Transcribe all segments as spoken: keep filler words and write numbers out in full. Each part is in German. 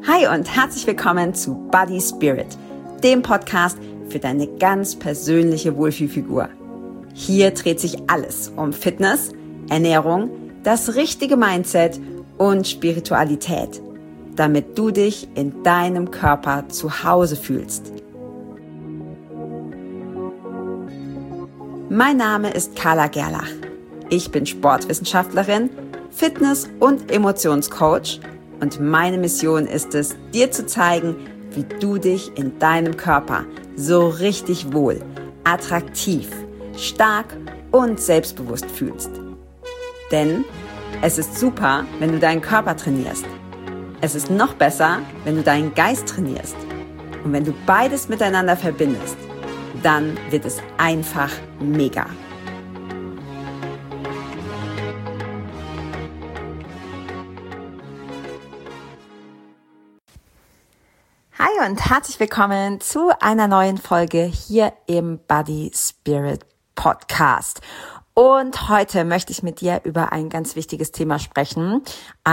Hi und herzlich willkommen zu Body Spirit, dem Podcast für deine ganz persönliche Wohlfühlfigur. Hier dreht sich alles um Fitness, Ernährung, das richtige Mindset und Spiritualität, damit du dich in deinem Körper zu Hause fühlst. Mein Name ist Carla Gerlach. Ich bin Sportwissenschaftlerin, Fitness- und Emotionscoach und meine Mission ist es, dir zu zeigen, wie du dich in deinem Körper so richtig wohl, attraktiv, stark und selbstbewusst fühlst. Denn es ist super, wenn du deinen Körper trainierst. Es ist noch besser, wenn du deinen Geist trainierst. Und wenn du beides miteinander verbindest, dann wird es einfach mega. Hi und herzlich willkommen zu einer neuen Folge hier im Body Spirit Podcast. Und heute möchte ich mit dir über ein ganz wichtiges Thema sprechen,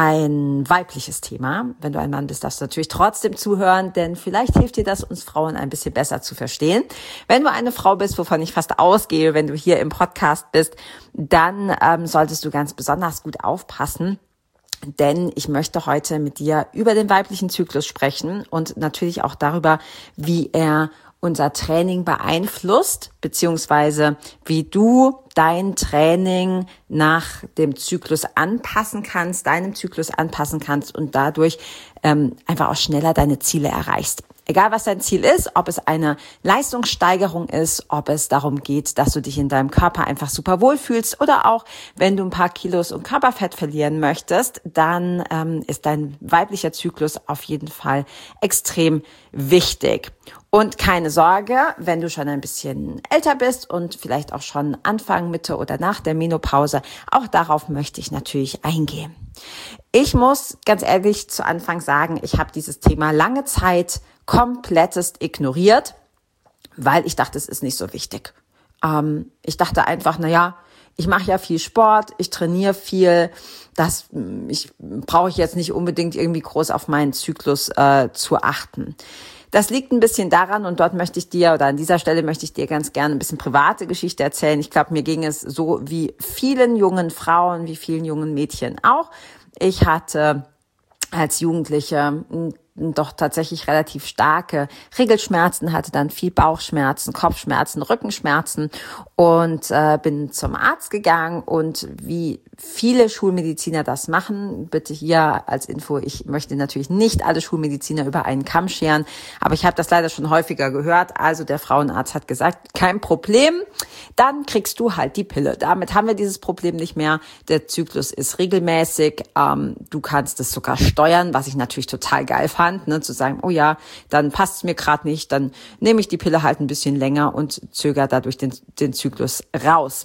ein weibliches Thema. Wenn du ein Mann bist, darfst du natürlich trotzdem zuhören, denn vielleicht hilft dir das, uns Frauen ein bisschen besser zu verstehen. Wenn du eine Frau bist, wovon ich fast ausgehe, wenn du hier im Podcast bist, dann ähm, solltest du ganz besonders gut aufpassen. Denn ich möchte heute mit dir über den weiblichen Zyklus sprechen und natürlich auch darüber, wie er unser Training beeinflusst, beziehungsweise wie du dein Training nach dem Zyklus anpassen kannst, deinem Zyklus anpassen kannst und dadurch ähm, einfach auch schneller deine Ziele erreichst. Egal was dein Ziel ist, ob es eine Leistungssteigerung ist, ob es darum geht, dass du dich in deinem Körper einfach super wohlfühlst oder auch, wenn du ein paar Kilos und Körperfett verlieren möchtest, dann ähm, ist dein weiblicher Zyklus auf jeden Fall extrem wichtig. Und keine Sorge, wenn du schon ein bisschen älter bist und vielleicht auch schon Anfang, Mitte oder nach der Menopause, auch darauf möchte ich natürlich eingehen. Ich muss ganz ehrlich zu Anfang sagen, ich habe dieses Thema lange Zeit komplettest ignoriert, weil ich dachte, es ist nicht so wichtig. Ähm, ich dachte einfach, na ja, ich mache ja viel Sport, ich trainiere viel, das ich brauche ich jetzt nicht unbedingt irgendwie groß auf meinen Zyklus äh, zu achten. Das liegt ein bisschen daran und dort möchte ich dir oder an dieser Stelle möchte ich dir ganz gerne ein bisschen private Geschichte erzählen. Ich glaube, mir ging es so wie vielen jungen Frauen, wie vielen jungen Mädchen auch. Ich hatte als Jugendliche doch tatsächlich relativ starke Regelschmerzen, hatte dann viel Bauchschmerzen, Kopfschmerzen, Rückenschmerzen und äh, bin zum Arzt gegangen und wie viele Schulmediziner das machen, bitte hier als Info, ich möchte natürlich nicht alle Schulmediziner über einen Kamm scheren, aber ich habe das leider schon häufiger gehört, also der Frauenarzt hat gesagt, kein Problem, dann kriegst du halt die Pille. Damit haben wir dieses Problem nicht mehr, der Zyklus ist regelmäßig, ähm, du kannst es sogar steuern, was ich natürlich total geil fand. Ne, zu sagen, oh ja, dann passt es mir gerade nicht, dann nehme ich die Pille halt ein bisschen länger und zögere dadurch den, den Zyklus raus.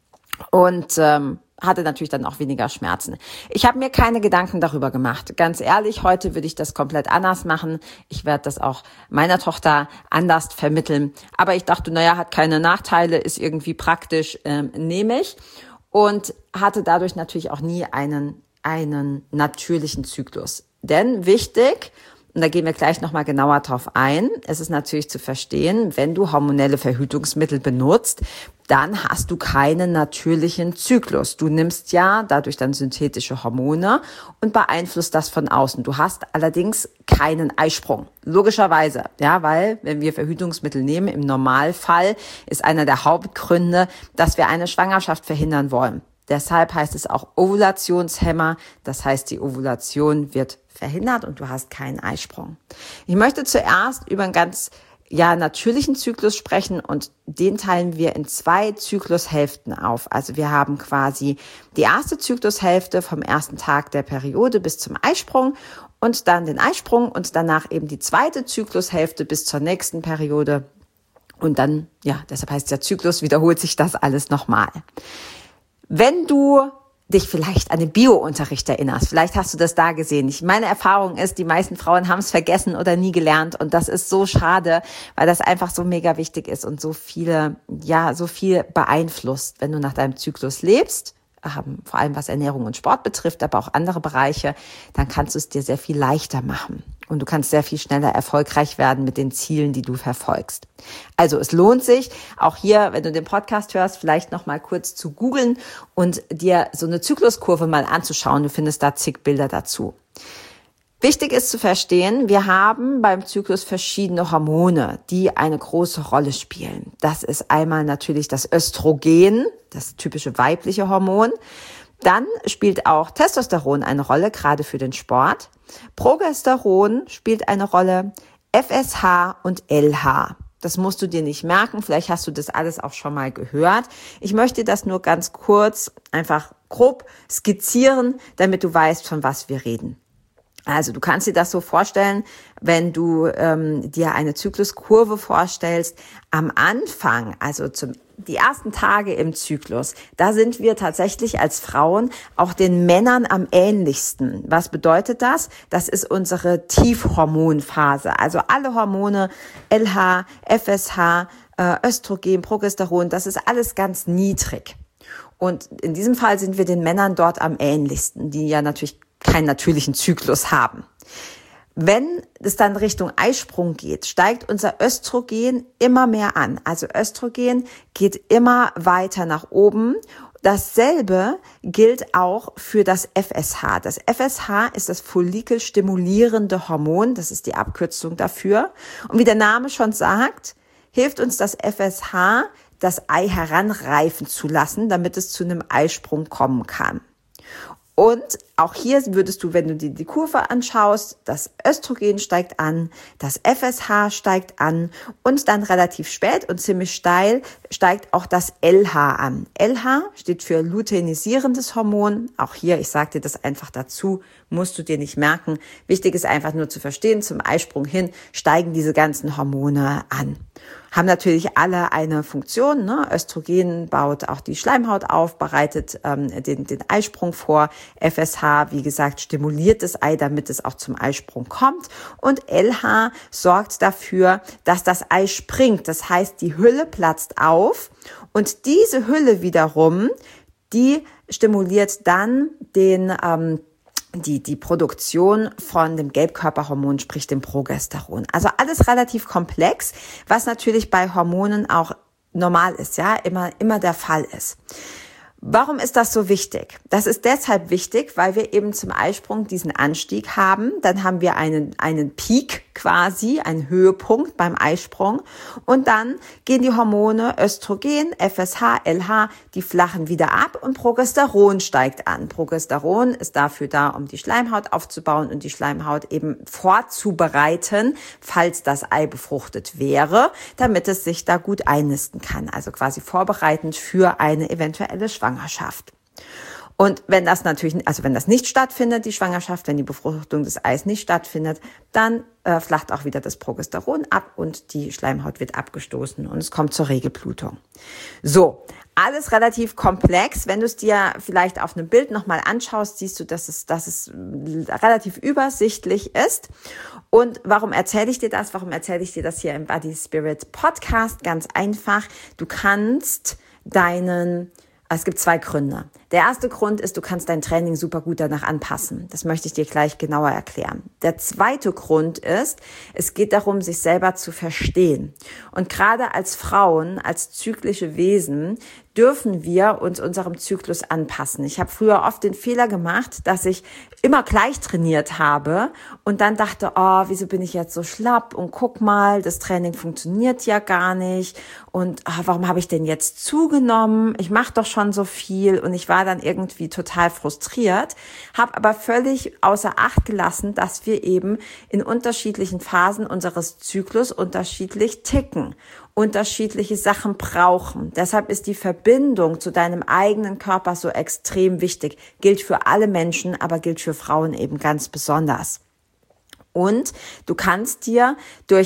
Und ähm, hatte natürlich dann auch weniger Schmerzen. Ich habe mir keine Gedanken darüber gemacht. Ganz ehrlich, heute würde ich das komplett anders machen. Ich werde das auch meiner Tochter anders vermitteln. Aber ich dachte, naja, hat keine Nachteile, ist irgendwie praktisch, ähm, nehme ich. Und hatte dadurch natürlich auch nie einen, einen natürlichen Zyklus. Denn wichtig, und da gehen wir gleich nochmal genauer drauf ein, es ist natürlich zu verstehen, wenn du hormonelle Verhütungsmittel benutzt, dann hast du keinen natürlichen Zyklus. Du nimmst ja dadurch dann synthetische Hormone und beeinflusst das von außen. Du hast allerdings keinen Eisprung. Logischerweise, ja, weil wenn wir Verhütungsmittel nehmen, im Normalfall ist einer der Hauptgründe, dass wir eine Schwangerschaft verhindern wollen. Deshalb heißt es auch Ovulationshemmer. Das heißt, die Ovulation wird verhindert und du hast keinen Eisprung. Ich möchte zuerst über einen ganz ja natürlichen Zyklus sprechen und den teilen wir in zwei Zyklushälften auf. Also wir haben quasi die erste Zyklushälfte vom ersten Tag der Periode bis zum Eisprung und dann den Eisprung und danach eben die zweite Zyklushälfte bis zur nächsten Periode. Und dann, ja, deshalb heißt der Zyklus, wiederholt sich das alles nochmal. Wenn du dich vielleicht an den Bio-Unterricht erinnerst, vielleicht hast du das da gesehen. Ich, meine Erfahrung ist, die meisten Frauen haben es vergessen oder nie gelernt und das ist so schade, weil das einfach so mega wichtig ist und so viele, ja, so viel beeinflusst, wenn du nach deinem Zyklus lebst. ähm, vor allem was Ernährung und Sport betrifft, aber auch andere Bereiche, dann kannst du es dir sehr viel leichter machen. Und du kannst sehr viel schneller erfolgreich werden mit den Zielen, die du verfolgst. Also es lohnt sich, auch hier, wenn du den Podcast hörst, vielleicht noch mal kurz zu googeln und dir so eine Zykluskurve mal anzuschauen. Du findest da zig Bilder dazu. Wichtig ist zu verstehen, wir haben beim Zyklus verschiedene Hormone, die eine große Rolle spielen. Das ist einmal natürlich das Östrogen, das typische weibliche Hormon. Dann spielt auch Testosteron eine Rolle, gerade für den Sport. Progesteron spielt eine Rolle, F S H und L H. Das musst du dir nicht merken, vielleicht hast du das alles auch schon mal gehört. Ich möchte das nur ganz kurz, einfach grob skizzieren, damit du weißt, von was wir reden. Also du kannst dir das so vorstellen, wenn du ähm, dir eine Zykluskurve vorstellst. Am Anfang, also zum die ersten Tage im Zyklus, da sind wir tatsächlich als Frauen auch den Männern am ähnlichsten. Was bedeutet das? Das ist unsere Tiefhormonphase. Also alle Hormone, L H, F S H, äh, Östrogen, Progesteron, das ist alles ganz niedrig. Und in diesem Fall sind wir den Männern dort am ähnlichsten, die ja natürlich keinen natürlichen Zyklus haben. Wenn es dann Richtung Eisprung geht, steigt unser Östrogen immer mehr an. Also Östrogen geht immer weiter nach oben. Dasselbe gilt auch für das F S H. Das F S H ist das follikelstimulierende Hormon. Das ist die Abkürzung dafür. Und wie der Name schon sagt, hilft uns das F S H, das Ei heranreifen zu lassen, damit es zu einem Eisprung kommen kann. Und auch hier würdest du, wenn du dir die Kurve anschaust, das Östrogen steigt an, das F S H steigt an und dann relativ spät und ziemlich steil steigt auch das L H an. L H steht für luteinisierendes Hormon. Auch hier, ich sage dir das einfach dazu, musst du dir nicht merken. Wichtig ist einfach nur zu verstehen, zum Eisprung hin steigen diese ganzen Hormone an. Haben natürlich alle eine Funktion, ne? Östrogen baut auch die Schleimhaut auf, bereitet ähm, den, den Eisprung vor. F S H, wie gesagt, stimuliert das Ei, damit es auch zum Eisprung kommt. Und L H sorgt dafür, dass das Ei springt. Das heißt, die Hülle platzt auf und diese Hülle wiederum, die stimuliert dann den ähm, die die Produktion von dem Gelbkörperhormon, sprich dem Progesteron. Also alles relativ komplex, was natürlich bei Hormonen auch normal ist, ja, immer immer der Fall ist. Warum ist das so wichtig? Das ist deshalb wichtig, weil wir eben zum Eisprung diesen Anstieg haben. Dann haben wir einen, einen Peak quasi, einen Höhepunkt beim Eisprung. Und dann gehen die Hormone Östrogen, F S H, L H, die flachen wieder ab und Progesteron steigt an. Progesteron ist dafür da, um die Schleimhaut aufzubauen und die Schleimhaut eben vorzubereiten, falls das Ei befruchtet wäre, damit es sich da gut einnisten kann. Also quasi vorbereitend für eine eventuelle Schwangerschaft. Schwangerschaft. Und wenn das natürlich, also wenn das nicht stattfindet, die Schwangerschaft, wenn die Befruchtung des Eis nicht stattfindet, dann äh, flacht auch wieder das Progesteron ab und die Schleimhaut wird abgestoßen und es kommt zur Regelblutung. So, alles relativ komplex. Wenn du es dir vielleicht auf einem Bild nochmal anschaust, siehst du, dass es, dass es relativ übersichtlich ist. Und warum erzähle ich dir das? Warum erzähle ich dir das hier im Body Spirit Podcast? Ganz einfach. Du kannst deinen Es gibt zwei Gründe. Der erste Grund ist, du kannst dein Training super gut danach anpassen. Das möchte ich dir gleich genauer erklären. Der zweite Grund ist, es geht darum, sich selber zu verstehen. Und gerade als Frauen, als zyklische Wesen, dürfen wir uns unserem Zyklus anpassen. Ich habe früher oft den Fehler gemacht, dass ich immer gleich trainiert habe und dann dachte, oh, wieso bin ich jetzt so schlapp und guck mal, das Training funktioniert ja gar nicht und oh, warum habe ich denn jetzt zugenommen? Ich mache doch schon so viel und ich war dann irgendwie total frustriert, habe aber völlig außer Acht gelassen, dass wir eben in unterschiedlichen Phasen unseres Zyklus unterschiedlich ticken, unterschiedliche Sachen brauchen. Deshalb ist die Verbindung zu deinem eigenen Körper so extrem wichtig. Gilt für alle Menschen, aber gilt für Frauen eben ganz besonders. Und du kannst dir durch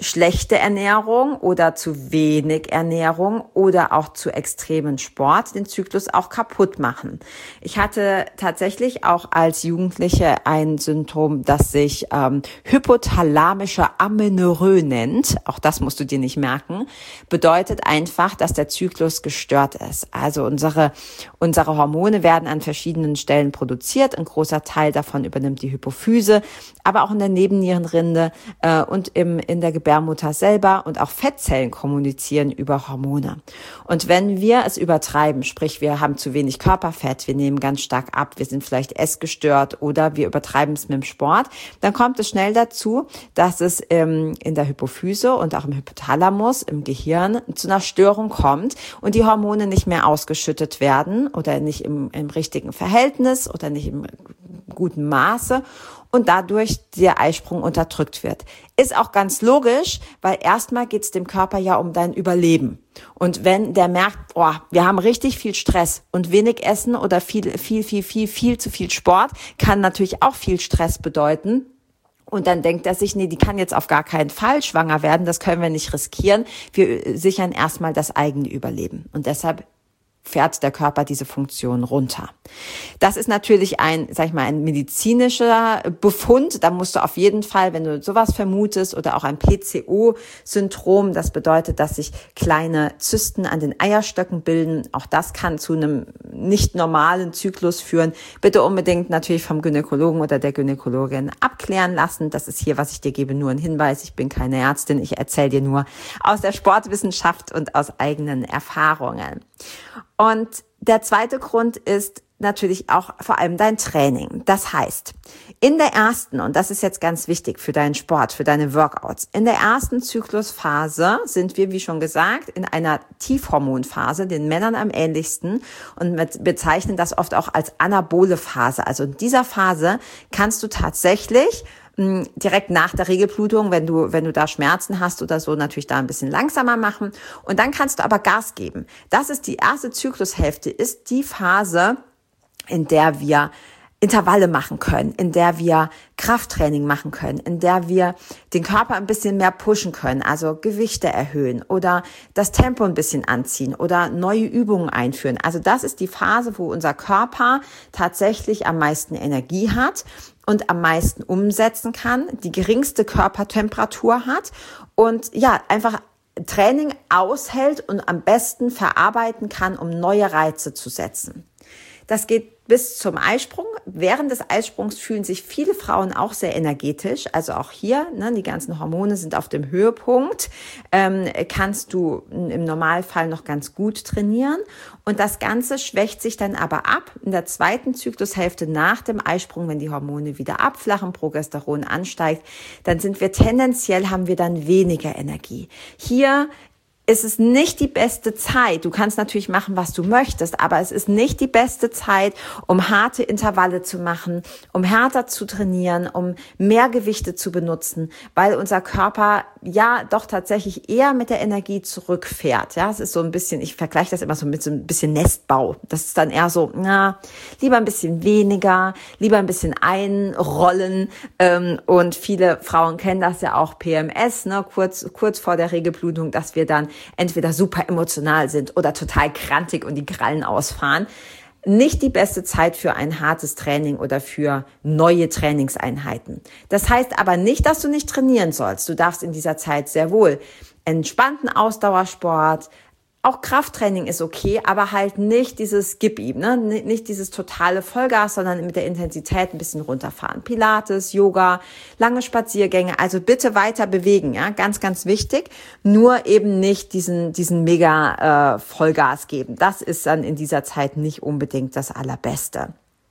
schlechte Ernährung oder zu wenig Ernährung oder auch zu extremen Sport den Zyklus auch kaputt machen. Ich hatte tatsächlich auch als Jugendliche ein Syndrom, das sich ähm, hypothalamische Amenorrhoe nennt. Auch das musst du dir nicht merken. Bedeutet einfach, dass der Zyklus gestört ist. Also unsere, unsere Hormone werden an verschiedenen Stellen produziert. Ein großer Teil davon übernimmt die Hypophyse, aber auch in der Nebennierenrinde äh, und im, in der Gebärmutter selber, und auch Fettzellen kommunizieren über Hormone. Und wenn wir es übertreiben, sprich wir haben zu wenig Körperfett, wir nehmen ganz stark ab, wir sind vielleicht essgestört oder wir übertreiben es mit dem Sport, dann kommt es schnell dazu, dass es ähm, in der Hypophyse und auch im Hypothalamus, im Gehirn, zu einer Störung kommt und die Hormone nicht mehr ausgeschüttet werden oder nicht im, im richtigen Verhältnis oder nicht im guten Maße und dadurch der Eisprung unterdrückt wird. Ist auch ganz logisch, weil erstmal geht es dem Körper ja um dein Überleben. Und wenn der merkt, oh, wir haben richtig viel Stress und wenig Essen oder viel, viel, viel, viel, viel zu viel Sport, kann natürlich auch viel Stress bedeuten. Und dann denkt er sich, nee, die kann jetzt auf gar keinen Fall schwanger werden, das können wir nicht riskieren. Wir sichern erstmal das eigene Überleben. Und deshalb fährt der Körper diese Funktion runter. Das ist natürlich ein, sag ich mal, ein medizinischer Befund. Da musst du auf jeden Fall, wenn du sowas vermutest, oder auch ein P C O-Syndrom, das bedeutet, dass sich kleine Zysten an den Eierstöcken bilden. Auch das kann zu einem nicht normalen Zyklus führen. Bitte unbedingt natürlich vom Gynäkologen oder der Gynäkologin abklären lassen. Das ist hier, was ich dir gebe, nur ein Hinweis. Ich bin keine Ärztin. Ich erzähle dir nur aus der Sportwissenschaft und aus eigenen Erfahrungen. Und der zweite Grund ist natürlich auch vor allem dein Training. Das heißt, in der ersten, und das ist jetzt ganz wichtig für deinen Sport, für deine Workouts, in der ersten Zyklusphase sind wir, wie schon gesagt, in einer Tiefhormonphase, den Männern am ähnlichsten, und wir bezeichnen das oft auch als anabole Phase. Also in dieser Phase kannst du tatsächlich direkt nach der Regelblutung, wenn du, wenn du da Schmerzen hast oder so, natürlich da ein bisschen langsamer machen. Und dann kannst du aber Gas geben. Das ist die erste Zyklushälfte, ist die Phase, in der wir Intervalle machen können, in der wir Krafttraining machen können, in der wir den Körper ein bisschen mehr pushen können, also Gewichte erhöhen oder das Tempo ein bisschen anziehen oder neue Übungen einführen. Also das ist die Phase, wo unser Körper tatsächlich am meisten Energie hat und am meisten umsetzen kann, die geringste Körpertemperatur hat und ja, einfach Training aushält und am besten verarbeiten kann, um neue Reize zu setzen. Das geht bis zum Eisprung. Während des Eisprungs fühlen sich viele Frauen auch sehr energetisch. Also auch hier, ne, die ganzen Hormone sind auf dem Höhepunkt. Ähm, kannst du im Normalfall noch ganz gut trainieren. Und das Ganze schwächt sich dann aber ab in der zweiten Zyklushälfte nach dem Eisprung, wenn die Hormone wieder abflachen, Progesteron ansteigt, dann sind wir tendenziell, haben wir dann weniger Energie. Hier es ist nicht die beste Zeit. Du kannst natürlich machen, was du möchtest, aber es ist nicht die beste Zeit, um harte Intervalle zu machen, um härter zu trainieren, um mehr Gewichte zu benutzen, weil unser Körper ja doch tatsächlich eher mit der Energie zurückfährt. Ja, es ist so ein bisschen, ich vergleiche das immer so mit so ein bisschen Nestbau. Das ist dann eher so, na, lieber ein bisschen weniger, lieber ein bisschen einrollen. Ähm, und viele Frauen kennen das ja auch, P M S, ne, kurz, kurz vor der Regelblutung, dass wir dann entweder super emotional sind oder total krantig und die Krallen ausfahren. Nicht die beste Zeit für ein hartes Training oder für neue Trainingseinheiten. Das heißt aber nicht, dass du nicht trainieren sollst. Du darfst in dieser Zeit sehr wohl entspannten Ausdauersport, auch Krafttraining ist okay, aber halt nicht dieses Gib-ihm, ne? Nicht dieses totale Vollgas, sondern mit der Intensität ein bisschen runterfahren. Pilates, Yoga, lange Spaziergänge, also bitte weiter bewegen, ja, ganz, ganz wichtig. Nur eben nicht diesen diesen mega äh, Vollgas geben. Das ist dann in dieser Zeit nicht unbedingt das Allerbeste.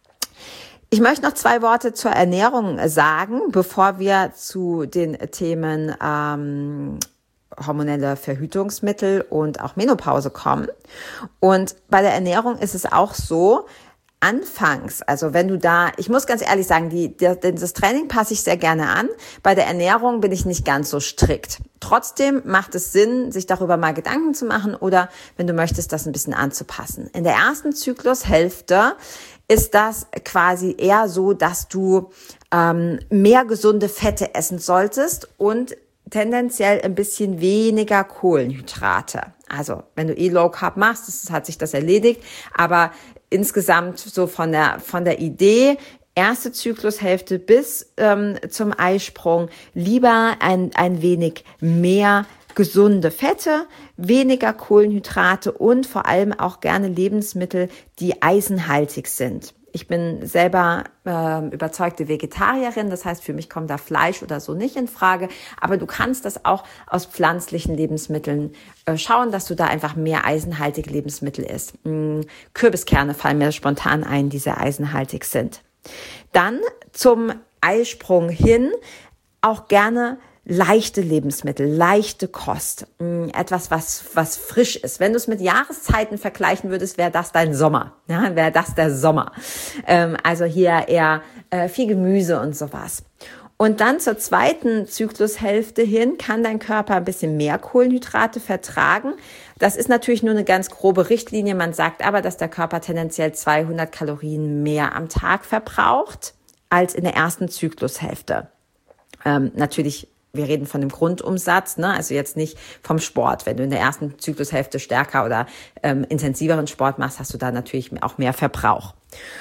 Ich möchte noch zwei Worte zur Ernährung sagen, bevor wir zu den Themen ähm, hormonelle Verhütungsmittel und auch Menopause kommen. Und bei der Ernährung ist es auch so, anfangs, also wenn du da, ich muss ganz ehrlich sagen, die, die, das Training passe ich sehr gerne an. Bei der Ernährung bin ich nicht ganz so strikt. Trotzdem macht es Sinn, sich darüber mal Gedanken zu machen oder, wenn du möchtest, das ein bisschen anzupassen. In der ersten Zyklushälfte ist das quasi eher so, dass du ähm, mehr gesunde Fette essen solltest und tendenziell ein bisschen weniger Kohlenhydrate. Also wenn du eh Low Carb machst, das, hat sich das erledigt, aber insgesamt so von der von der Idee, erste Zyklushälfte bis ähm, zum Eisprung lieber ein ein wenig mehr gesunde Fette, weniger Kohlenhydrate und vor allem auch gerne Lebensmittel, die eisenhaltig sind. Ich bin selber äh, überzeugte Vegetarierin, das heißt, für mich kommt da Fleisch oder so nicht in Frage, aber du kannst das auch aus pflanzlichen Lebensmitteln äh, schauen, dass du da einfach mehr eisenhaltige Lebensmittel isst. Mm, Kürbiskerne fallen mir spontan ein, die sehr eisenhaltig sind. Dann zum Eisprung hin auch gerne leichte Lebensmittel, leichte Kost, etwas, was was frisch ist. Wenn du es mit Jahreszeiten vergleichen würdest, wäre das dein Sommer, ja, wäre das der Sommer. Ähm, also hier eher äh, viel Gemüse und sowas. Und dann zur zweiten Zyklushälfte hin kann dein Körper ein bisschen mehr Kohlenhydrate vertragen. Das ist natürlich nur eine ganz grobe Richtlinie. Man sagt aber, dass der Körper tendenziell zweihundert Kalorien mehr am Tag verbraucht als in der ersten Zyklushälfte. Ähm, natürlich Wir reden von dem Grundumsatz, ne? Also jetzt nicht vom Sport. Wenn du in der ersten Zyklushälfte stärker oder ähm, intensiveren Sport machst, hast du da natürlich auch mehr Verbrauch.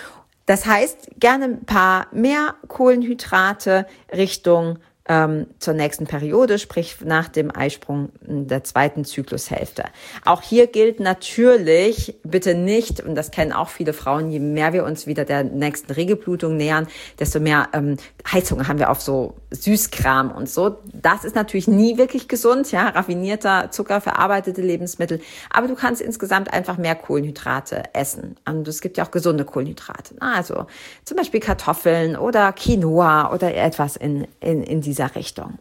Das heißt, gerne ein paar mehr Kohlenhydrate Richtung ähm, zur nächsten Periode, sprich nach dem Eisprung der zweiten Zyklushälfte. Auch hier gilt natürlich, bitte nicht, und das kennen auch viele Frauen, je mehr wir uns wieder der nächsten Regelblutung nähern, desto mehr ähm, Heizung haben wir auf so Süßkram und so. Das ist natürlich nie wirklich gesund, ja, raffinierter Zucker, verarbeitete Lebensmittel. Aber du kannst insgesamt einfach mehr Kohlenhydrate essen. Und es gibt ja auch gesunde Kohlenhydrate. Also zum Beispiel Kartoffeln oder Quinoa oder etwas in, in, in dieser Richtung.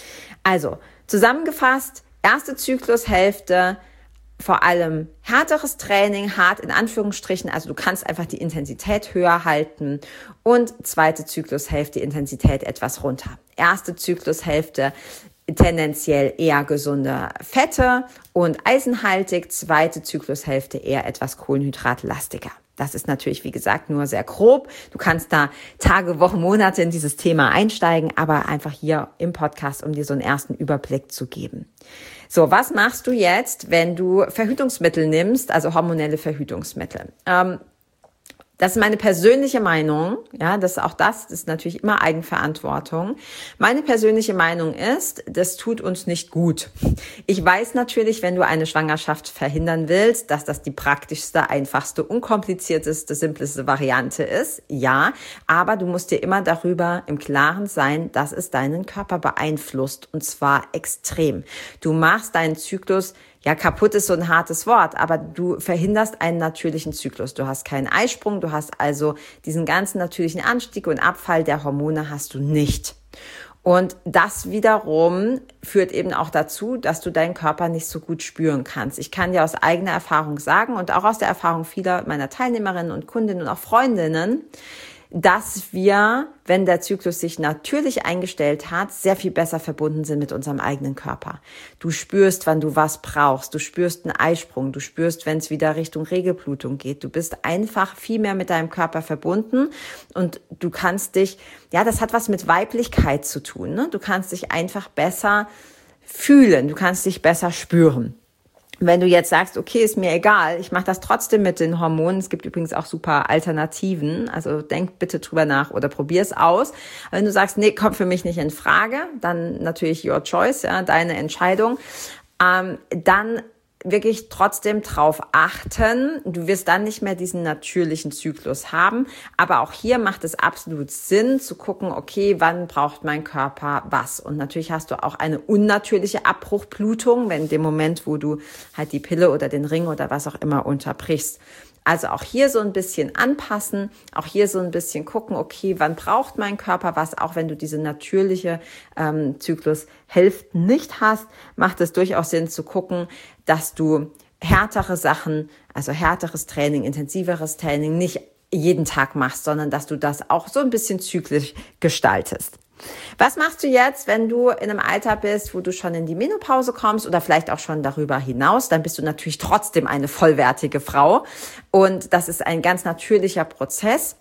Also zusammengefasst, erste Zyklushälfte, vor allem härteres Training, hart in Anführungsstrichen, also du kannst einfach die Intensität höher halten und zweite Zyklushälfte, die Intensität etwas runter. Erste Zyklushälfte tendenziell eher gesunde Fette und eisenhaltig, zweite Zyklushälfte eher etwas kohlenhydratlastiger. Das ist natürlich, wie gesagt, nur sehr grob. Du kannst da Tage, Wochen, Monate in dieses Thema einsteigen, aber einfach hier im Podcast, um dir so einen ersten Überblick zu geben. So, was machst du jetzt, wenn du Verhütungsmittel nimmst, also hormonelle Verhütungsmittel? Ähm, Das ist meine persönliche Meinung, ja, das auch das, das ist natürlich immer Eigenverantwortung. Meine persönliche Meinung ist, das tut uns nicht gut. Ich weiß natürlich, wenn du eine Schwangerschaft verhindern willst, dass das die praktischste, einfachste, unkomplizierteste, simpleste Variante ist, ja, aber du musst dir immer darüber im Klaren sein, dass es deinen Körper beeinflusst und zwar extrem. Du machst deinen Zyklus, ja, kaputt ist so ein hartes Wort, aber du verhinderst einen natürlichen Zyklus. Du hast keinen Eisprung, du hast also diesen ganzen natürlichen Anstieg und Abfall der Hormone hast du nicht. Und das wiederum führt eben auch dazu, dass du deinen Körper nicht so gut spüren kannst. Ich kann dir aus eigener Erfahrung sagen und auch aus der Erfahrung vieler meiner Teilnehmerinnen und Kundinnen und auch Freundinnen, dass wir, wenn der Zyklus sich natürlich eingestellt hat, sehr viel besser verbunden sind mit unserem eigenen Körper. Du spürst, wann du was brauchst. Du spürst einen Eisprung. Du spürst, wenn es wieder Richtung Regelblutung geht. Du bist einfach viel mehr mit deinem Körper verbunden und du kannst dich, ja, das hat was mit Weiblichkeit zu tun, ne? Du kannst dich einfach besser fühlen. Du kannst dich besser spüren. Wenn du jetzt sagst, okay, ist mir egal, ich mache das trotzdem mit den Hormonen, es gibt übrigens auch super Alternativen, also denk bitte drüber nach oder probier es aus. Aber wenn du sagst, nee, kommt für mich nicht in Frage, dann natürlich your choice, ja, deine Entscheidung, ähm, dann wirklich trotzdem drauf achten. Du wirst dann nicht mehr diesen natürlichen Zyklus haben. Aber auch hier macht es absolut Sinn zu gucken, okay, wann braucht mein Körper was? Und natürlich hast du auch eine unnatürliche Abbruchblutung, wenn in dem Moment, wo du halt die Pille oder den Ring oder was auch immer unterbrichst. Also auch hier so ein bisschen anpassen, auch hier so ein bisschen gucken, okay, wann braucht mein Körper was, auch wenn du diese natürliche ähm, Zyklushälfte nicht hast, macht es durchaus Sinn zu gucken, dass du härtere Sachen, also härteres Training, intensiveres Training nicht jeden Tag machst, sondern dass du das auch so ein bisschen zyklisch gestaltest. Was machst du jetzt, wenn du in einem Alter bist, wo du schon in die Menopause kommst oder vielleicht auch schon darüber hinaus? Dann bist du natürlich trotzdem eine vollwertige Frau und das ist ein ganz natürlicher Prozess.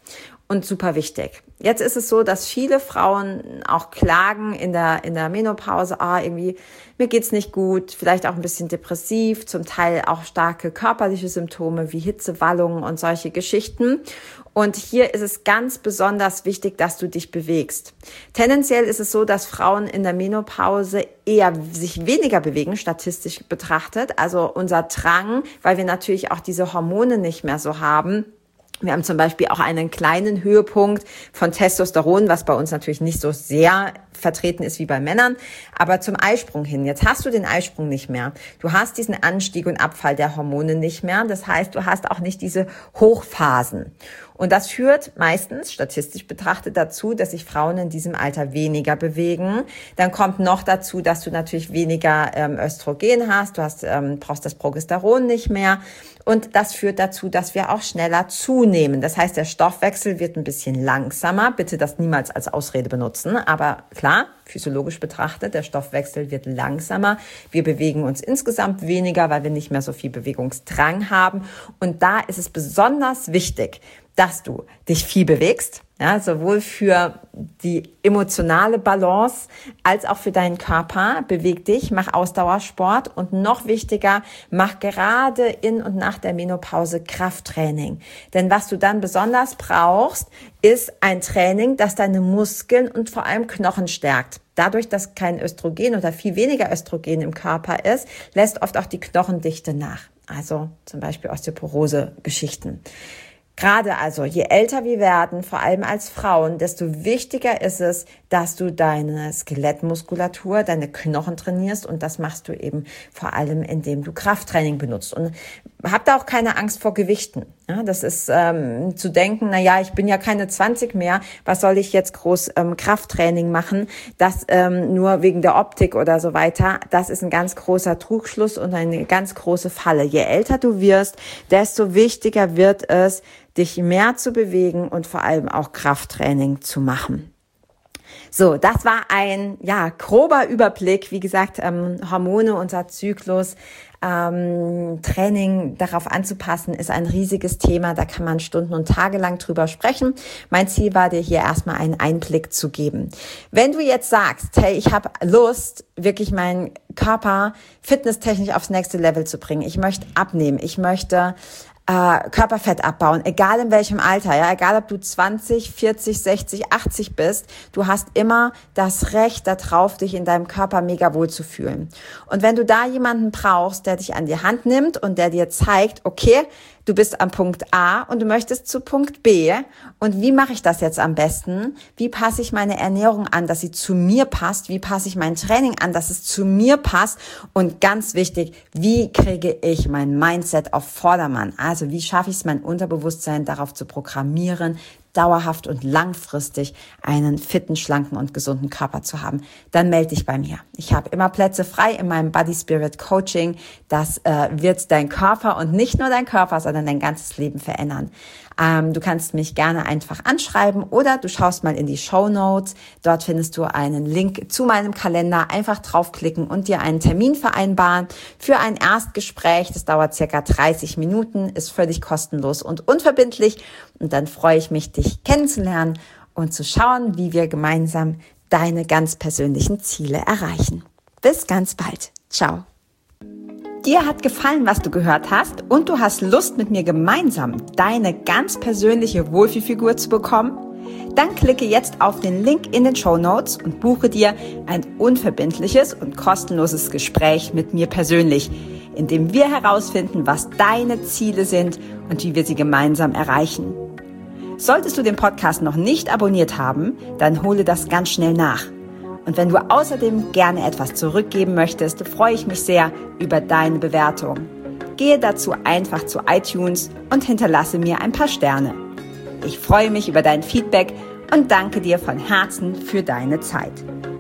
und super wichtig. Jetzt ist es so, dass viele Frauen auch klagen in der in der Menopause, ah, irgendwie, mir geht's nicht gut, vielleicht auch ein bisschen depressiv, zum Teil auch starke körperliche Symptome wie Hitze, Wallungen und solche Geschichten. Und hier ist es ganz besonders wichtig, dass du dich bewegst. Tendenziell ist es so, dass Frauen in der Menopause eher sich weniger bewegen, statistisch betrachtet. Also unser Drang, weil wir natürlich auch diese Hormone nicht mehr so haben. Wir haben zum Beispiel auch einen kleinen Höhepunkt von Testosteron, was bei uns natürlich nicht so sehr vertreten ist wie bei Männern, aber zum Eisprung hin. Jetzt hast du den Eisprung nicht mehr. Du hast diesen Anstieg und Abfall der Hormone nicht mehr. Das heißt, du hast auch nicht diese Hochphasen. Und das führt meistens, statistisch betrachtet, dazu, dass sich Frauen in diesem Alter weniger bewegen. Dann kommt noch dazu, dass du natürlich weniger ähm, Östrogen hast. Du hast, ähm, brauchst das Progesteron nicht mehr. Und das führt dazu, dass wir auch schneller zunehmen. Das heißt, der Stoffwechsel wird ein bisschen langsamer. Bitte das niemals als Ausrede benutzen. Aber klar, physiologisch betrachtet, der Stoffwechsel wird langsamer. Wir bewegen uns insgesamt weniger, weil wir nicht mehr so viel Bewegungsdrang haben. Und da ist es besonders wichtig, dass du dich viel bewegst, ja, sowohl für die emotionale Balance als auch für deinen Körper. Beweg dich, mach Ausdauersport und noch wichtiger, mach gerade in und nach der Menopause Krafttraining. Denn was du dann besonders brauchst, ist ein Training, das deine Muskeln und vor allem Knochen stärkt. Dadurch, dass kein Östrogen oder viel weniger Östrogen im Körper ist, lässt oft auch die Knochendichte nach. Also zum Beispiel Osteoporose-Geschichten. Gerade also, je älter wir werden, vor allem als Frauen, desto wichtiger ist es, dass du deine Skelettmuskulatur, deine Knochen trainierst und das machst du eben vor allem, indem du Krafttraining benutzt. Und hab da auch keine Angst vor Gewichten. Ja, das ist ähm, zu denken, na ja, ich bin ja keine zwanzig mehr, was soll ich jetzt groß ähm, Krafttraining machen? Das ähm, nur wegen der Optik oder so weiter. Das ist ein ganz großer Trugschluss und eine ganz große Falle. Je älter du wirst, desto wichtiger wird es, dich mehr zu bewegen und vor allem auch Krafttraining zu machen. So, das war ein ja grober Überblick. Wie gesagt, ähm, Hormone, unser Zyklus, ähm, Training darauf anzupassen, ist ein riesiges Thema. Da kann man Stunden und Tage lang drüber sprechen. Mein Ziel war, dir hier erstmal einen Einblick zu geben. Wenn du jetzt sagst, hey, ich habe Lust, wirklich meinen Körper fitnesstechnisch aufs nächste Level zu bringen. Ich möchte abnehmen. Ich möchte Äh, Körperfett abbauen, egal in welchem Alter, ja, egal ob du zwanzig, vierzig, sechzig, achtzig bist, du hast immer das Recht darauf, dich in deinem Körper mega wohl zu fühlen. Und wenn du da jemanden brauchst, der dich an die Hand nimmt und der dir zeigt, okay, du bist am Punkt A und du möchtest zu Punkt B. Und wie mache ich das jetzt am besten? Wie passe ich meine Ernährung an, dass sie zu mir passt? Wie passe ich mein Training an, dass es zu mir passt? Und ganz wichtig, wie kriege ich mein Mindset auf Vordermann? Also wie schaffe ich es, mein Unterbewusstsein darauf zu programmieren, dauerhaft und langfristig einen fitten, schlanken und gesunden Körper zu haben, dann melde dich bei mir. Ich habe immer Plätze frei in meinem Body Spirit Coaching. Das äh, wird dein Körper und nicht nur dein Körper, sondern dein ganzes Leben verändern. Ähm, du kannst mich gerne einfach anschreiben oder du schaust mal in die Shownotes. Dort findest du einen Link zu meinem Kalender. Einfach draufklicken und dir einen Termin vereinbaren für ein Erstgespräch. Das dauert circa dreißig Minuten, ist völlig kostenlos und unverbindlich. Und dann freue ich mich, dich kennenzulernen und zu schauen, wie wir gemeinsam deine ganz persönlichen Ziele erreichen. Bis ganz bald. Ciao. Dir hat gefallen, was du gehört hast und du hast Lust, mit mir gemeinsam deine ganz persönliche Wohlfühlfigur zu bekommen? Dann klicke jetzt auf den Link in den Shownotes und buche dir ein unverbindliches und kostenloses Gespräch mit mir persönlich, in dem wir herausfinden, was deine Ziele sind und wie wir sie gemeinsam erreichen. Solltest du den Podcast noch nicht abonniert haben, dann hole das ganz schnell nach. Und wenn du außerdem gerne etwas zurückgeben möchtest, freue ich mich sehr über deine Bewertung. Gehe dazu einfach zu iTunes und hinterlasse mir ein paar Sterne. Ich freue mich über dein Feedback und danke dir von Herzen für deine Zeit.